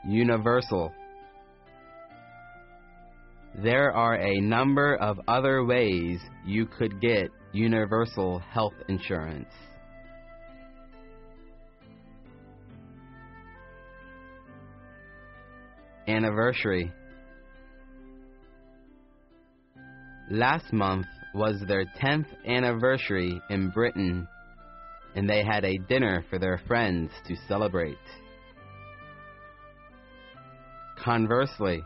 Universal. There are a number of other ways you could get universal health insurance. Anniversary. Last month was their 10th anniversary in Britain, and they had a dinner for their friends to celebrate. Conversely.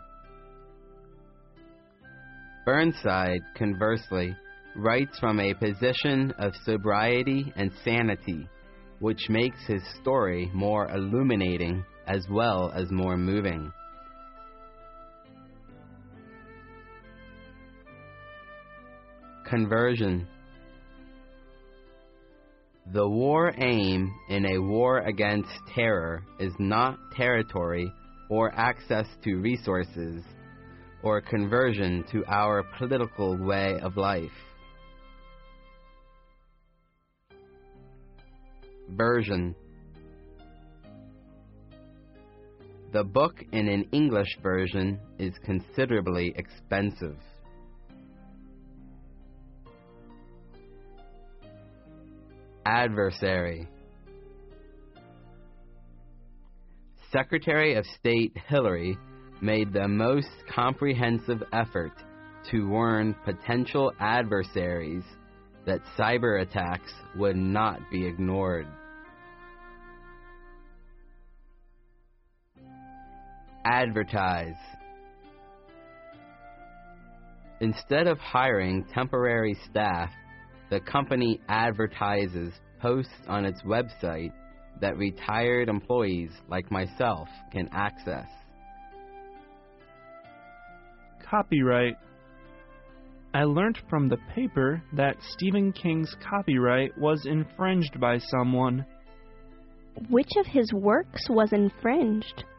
Burnside, conversely, writes from a position of sobriety and sanity, which makes his story more illuminating as well as more moving. Conversion. The war aim in a war against terror is not territory or access to resources, or conversion to our political way of life. Version. The book in an English version is considerably expensive. Adversary. Secretary of State Hillary made the most comprehensive effort to warn potential adversaries that cyber attacks would not be ignored. Advertise. Instead of hiring temporary staff, the company advertises posts on its website that retired employees like myself can access. Copyright. I learned from the paper that Stephen King's copyright was infringed by someone. Which of his works was infringed?